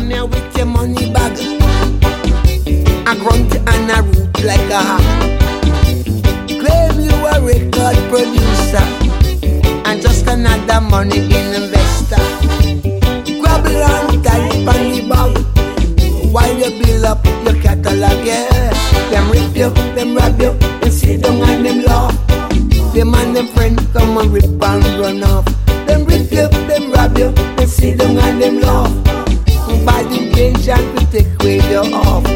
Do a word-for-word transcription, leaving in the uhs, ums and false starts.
come here with your money bag. I grunt and I root like a hawk. Claim you a record producer and just another money investor. Grabble and tight on the bag while you build up your catalog, yeah. Them rip you, them rob you, them sit down and them laugh. Them and them friend come and rip and run off. Them rip you, them rob you, them sit down and them laugh. Bad intention to take away your off.